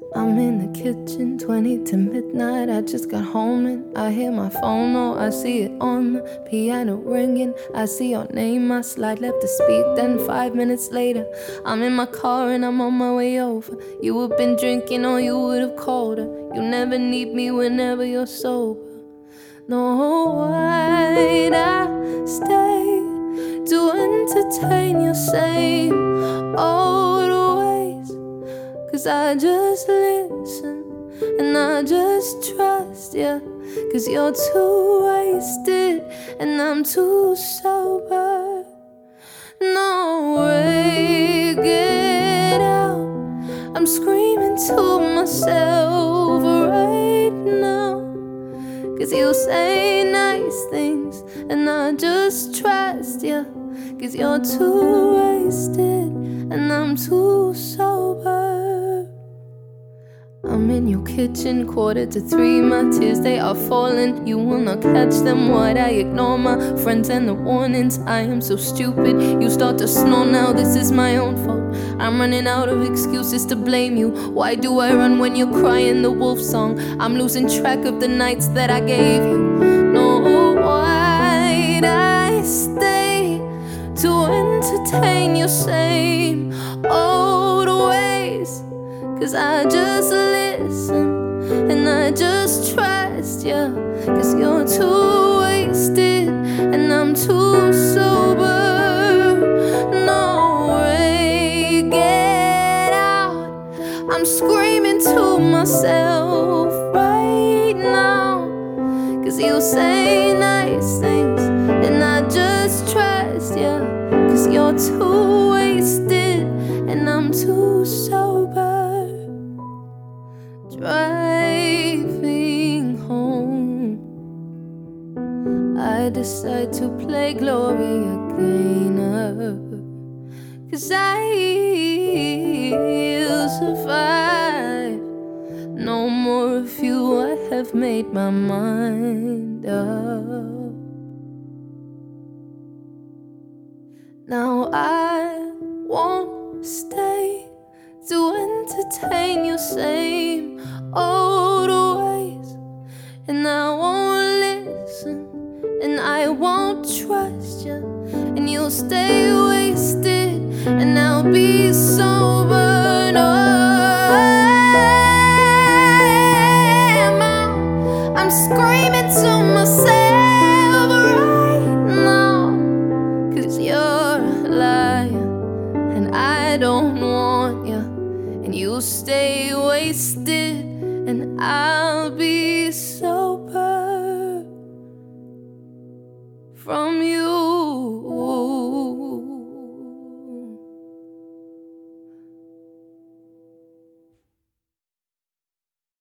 I'm in the kitchen, 20 to midnight. I just got home and I hear my phone. Oh, I see it on the piano ringing. I see your name, I slide left to speak. Then 5 minutes later, I'm in my car and I'm on my way over. You have been drinking or you would have called her. You never need me whenever you're sober. No, why'd I stay to entertain your same old ways? 'Cause I just listen and I just trust you. 'Cause you're too wasted and I'm too sober. No way, get out. I'm screaming to myself right now. 'Cause you say nice things and I just trust you. 'Cause you're too wasted and I'm too sober. I'm in your kitchen, 2:45. My tears, they are falling. You will not catch them. Why'd I ignore my friends and the warnings? I am so stupid. You start to snore now. This is my own fault. I'm running out of excuses to blame you. Why do I run when you're crying the wolf song? I'm losing track of the nights that I gave you. No, why'd I stay to entertain your same old ways? 'Cause I just listen and I just trust you. 'Cause you're too wasted and I'm too sober. No way, get out. I'm screaming to myself right now. 'Cause you say nice things and I just trust you. 'Cause you're too wasted and I'm too sober. Driving home, I decide to play Gloria Gaynor. 'Cause I'll survive. No more of you, I have made my mind up. Now I won't stay to entertain your same old ways. And I won't listen and I won't trust you. And you'll stay wasted and I'll be sober. No, I'm screaming to myself right now. 'Cause you're a liar and I don't want you. And you'll stay wasted and I'll be sober from you.